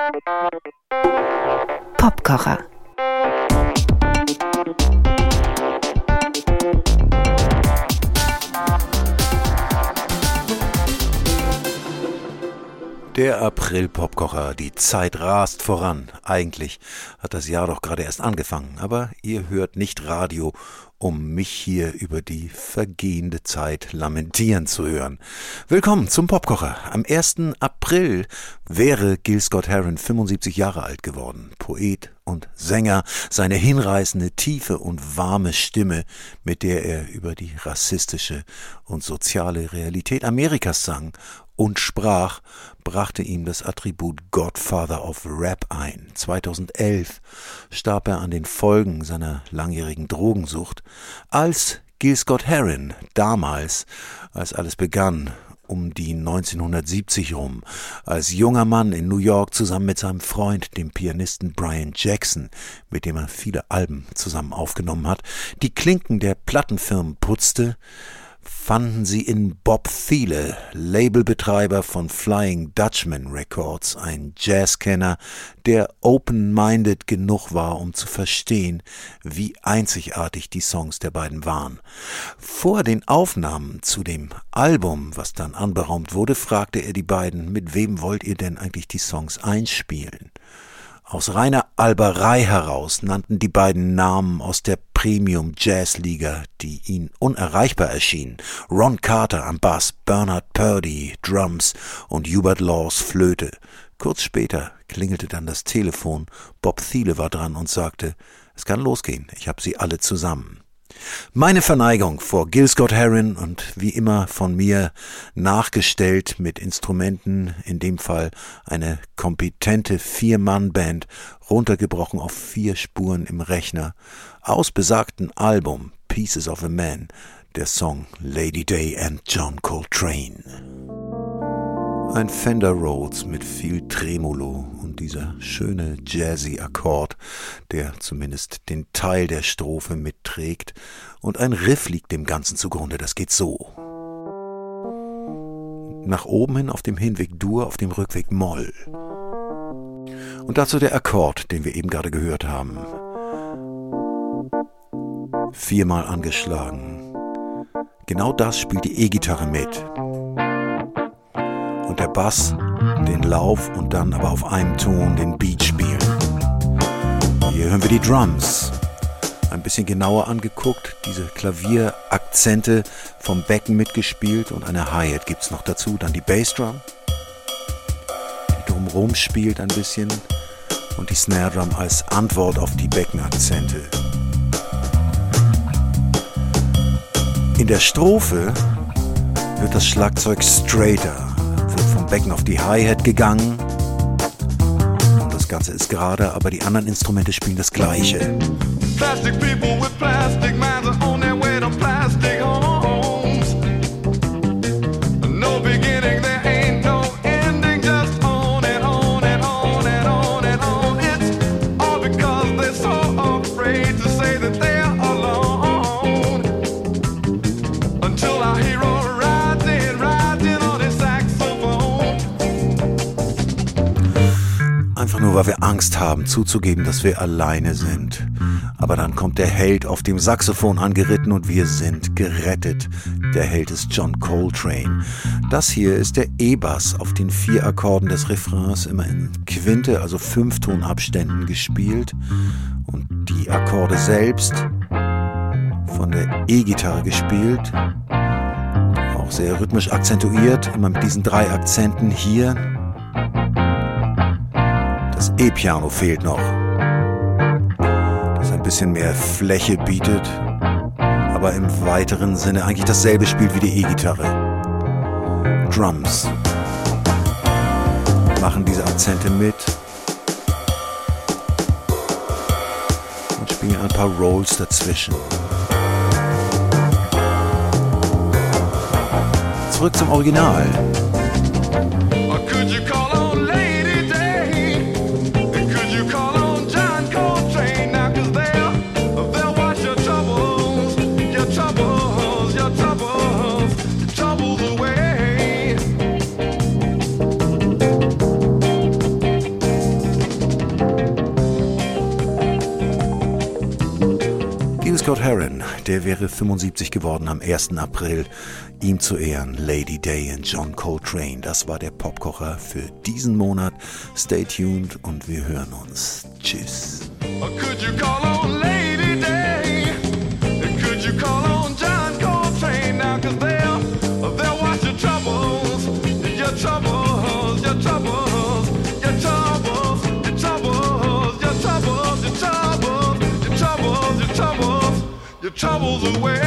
Popkocher. Der April-Popkocher, die Zeit rast voran. Eigentlich hat das Jahr doch gerade erst angefangen, aber ihr hört nicht Radio, um mich hier über die vergehende Zeit lamentieren zu hören. Willkommen zum Popkocher. Am 1. April wäre Gil Scott-Heron 75 Jahre alt geworden. Poet und Sänger, seine hinreißende, tiefe und warme Stimme, mit der er über die rassistische und soziale Realität Amerikas sang und sprach, brachte ihm das Attribut Godfather of Rap ein. 2011 starb er an den Folgen seiner langjährigen Drogensucht, als Gil Scott-Heron damals, als alles begann, um die 1970 rum, als junger Mann in New York zusammen mit seinem Freund, dem Pianisten Brian Jackson, mit dem er viele Alben zusammen aufgenommen hat, die Klinken der Plattenfirmen putzte, fanden sie in Bob Thiele, Labelbetreiber von Flying Dutchman Records, ein Jazzkenner, der open-minded genug war, um zu verstehen, wie einzigartig die Songs der beiden waren. Vor den Aufnahmen zu dem Album, was dann anberaumt wurde, fragte er die beiden, mit wem wollt ihr denn eigentlich die Songs einspielen? Aus reiner Alberei heraus nannten die beiden Namen aus der Premium-Jazz-Liga, die ihnen unerreichbar erschienen. Ron Carter am Bass, Bernard Purdie, Drums und Hubert Laws Flöte. Kurz später klingelte dann das Telefon. Bob Thiele war dran und sagte, es kann losgehen, ich habe sie alle zusammen. Meine Verneigung vor Gil Scott-Heron und wie immer von mir nachgestellt mit Instrumenten, in dem Fall eine kompetente 4-Mann-Band, runtergebrochen auf 4 Spuren im Rechner, aus besagten Album Pieces of a Man, der Song Lady Day and John Coltrane. Ein Fender Rhodes mit viel Tremolo und dieser schöne jazzy Akkord, der zumindest den Teil der Strophe mitträgt, und ein Riff liegt dem Ganzen zugrunde, das geht so. Nach oben hin auf dem Hinweg Dur, auf dem Rückweg Moll. Und dazu der Akkord, den wir eben gerade gehört haben. 4-mal angeschlagen. Genau das spielt die E-Gitarre mit. Und der Bass den Lauf und dann aber auf einem Ton den Beat spielen. Hier hören wir die Drums. Ein bisschen genauer angeguckt, diese Klavierakzente vom Becken mitgespielt und eine Hi-Hat gibt's noch dazu. Dann die Bassdrum, die drumherum spielt ein bisschen, und die Snare Drum als Antwort auf die Beckenakzente. In der Strophe wird das Schlagzeug straighter. Vom Becken auf die Hi-Hat gegangen und das Ganze ist gerade, aber die anderen Instrumente spielen das Gleiche. Plastic people with plastic minds are on their way to plastic homes. No beginning, there ain't no ending, just on and on and on and on and on. It's all because they're so afraid to say that they're alone. Until our hero einfach nur, weil wir Angst haben, zuzugeben, dass wir alleine sind. Aber dann kommt der Held auf dem Saxophon angeritten und wir sind gerettet. Der Held ist John Coltrane. Das hier ist der E-Bass auf den 4 Akkorden des Refrains, immer in Quinte, also 5-Tonabständen gespielt. Und die Akkorde selbst von der E-Gitarre gespielt. Auch sehr rhythmisch akzentuiert, immer mit diesen 3 Akzenten hier. Das E-Piano fehlt noch, das ein bisschen mehr Fläche bietet, aber im weiteren Sinne eigentlich dasselbe spielt wie die E-Gitarre. Drums machen diese Akzente mit und spielen ein paar Rolls dazwischen. Zurück zum Original. Scott Heron, der wäre 75 geworden am 1. April. Ihm zu Ehren Lady Day und John Coltrane. Das war der Popkocher für diesen Monat. Stay tuned und wir hören uns. Tschüss. Could you call on Lady Day? Could you call on John Coltrane now? 'Cause they'll wash your troubles, your troubles, your troubles, your troubles, your troubles, your troubles, your troubles, your troubles, your troubles, your troubles away.